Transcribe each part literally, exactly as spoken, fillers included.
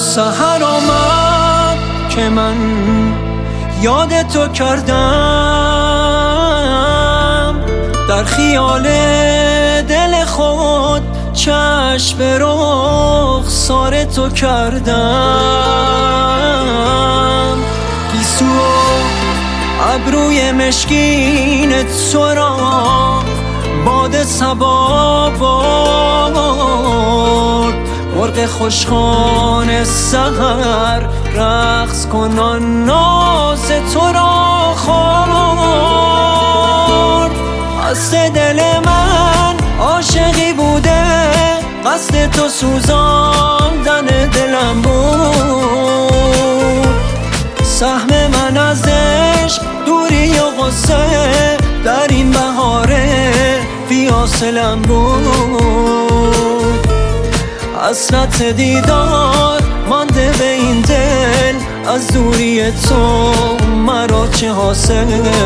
سحر آمد که من یاد تو کردم، در خیال دل خود چشم به رخسار تو کردم. گیسو ابروی مشکین تو را باد صبا برد، مرغ خوشخوان سحر رقص کنان ناز تو را خورد. قصد دل من عاشقی بوده، قصد تو سوزاندن دلم بود. سهم من از عشق دوری و غصه در این بهار بی‌حاصلم بود. حسرت دیدار مانده به این دل، از دوری تو مرا چه حاصل.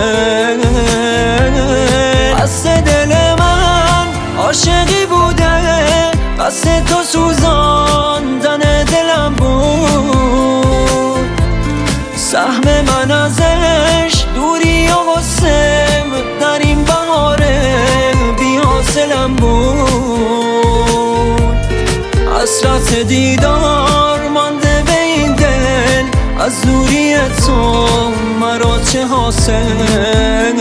قصد دل من عاشقی بوده، قصد تو سوزاندن دلم بود. سهم من از عشق دوری و غصه در این بهار بی‌حاصلم بود. حسرت دیدار مانده به این دل، از دوری تو مرا چه حاصل.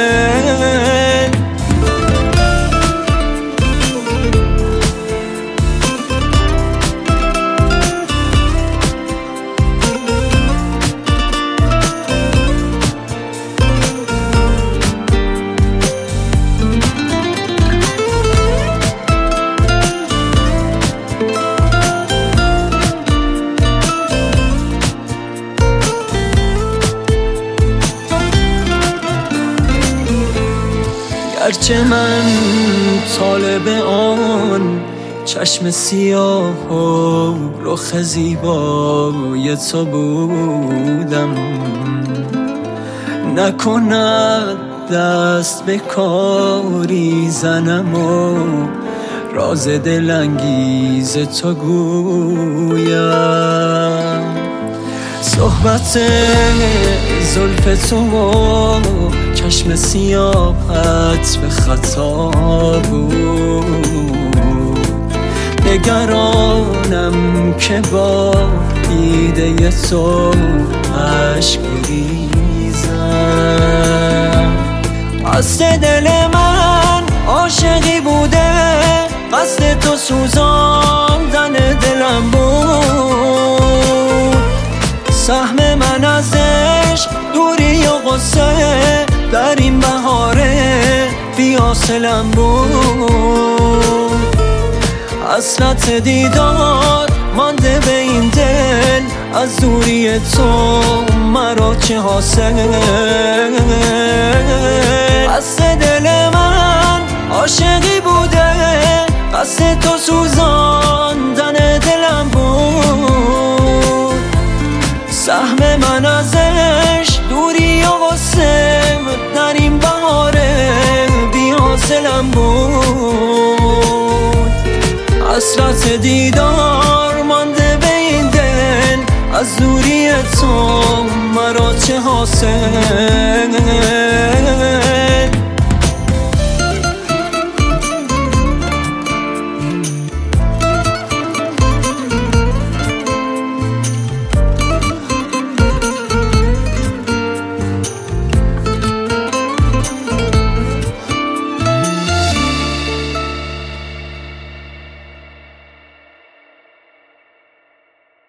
گرچه من طالب آن چشم سیاه و رخ زیبای تو بودم، نکند دست به کاری زنم و راز دلانگیز تو گویم. صحبت زلف تو و چشم سیاهت به خطا بود. نگرانم که با دیده تو عشق بریزم. قصد دل من عاشقی بوده، قصد تو سوزاندن دلم بود. سهم من از عشق دوری و غصه در این بهار بی‌حاصلم بود. حسرت دیدار مانده به این دل، از دوری تو مرا چه حاصل. قصد دل من عاشقی بوده، قصد تو سوزاندن دلم بود. سهم من از عشق دوری و غصه در این بهار بی‌حاصلم بود. حسرت دیدار مانده به این دل، از دوری تو مرا چه حاصل.